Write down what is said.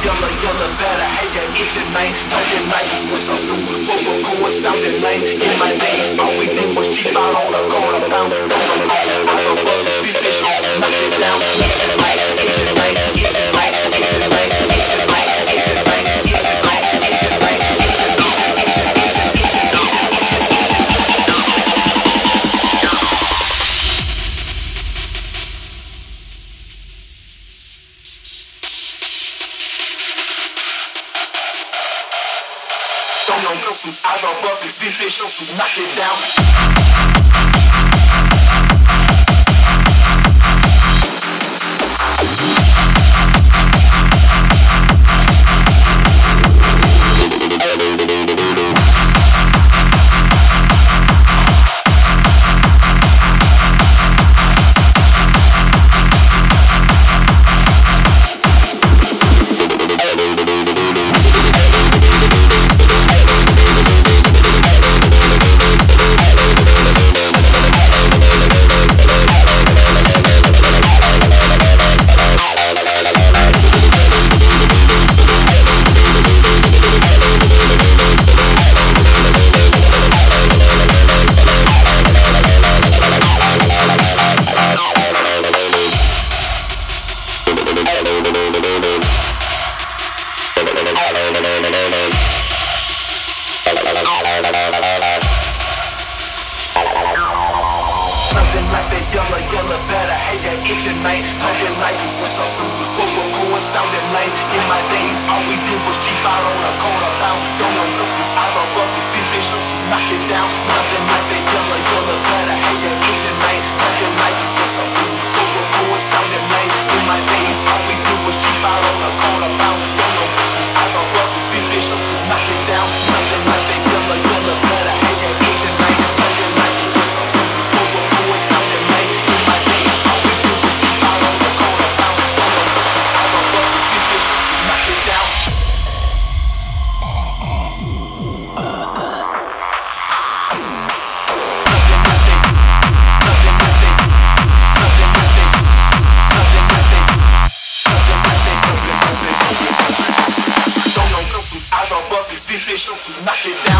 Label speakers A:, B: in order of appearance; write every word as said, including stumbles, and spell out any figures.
A: yellow, yellow, better hate that itching, man. Talking like what's up, super, super cool, sounding lame. In my days, all we did was cheap out on the corner, bounce on the corner, size of us, see this shit, knock it down. Itching, man, itching, man, itching, man, itching, man, itching, man, itching, man, itching, man, itching, man, itching, itching, itching, itching, itching, itching, itching, itching. Don't know some size of buses, see this show, so knock it down. Something like that yellow, yellow, better hate that itching, man. Talking like what's up, super, super cool, sounding lame. In my days, all we did was cheap out on the corner, bounce on the some size of us, see this shit, knock it down. Nothing like that yellow, yellow, better hate that itching, man. Talking like what's up, super, super cool, sounding lame. In my days, all we did was cheap out on the corner, bounce on the some size of us, see this shit, knock it down. Nothing like that yellow, yellow, better hate that itching, man. Talking like what's up, super, super cool, sounding lame. In my days, all we did was cheap out on the corner, bounce on the some size of us, see this shit, knock it down. See this show, knock it down.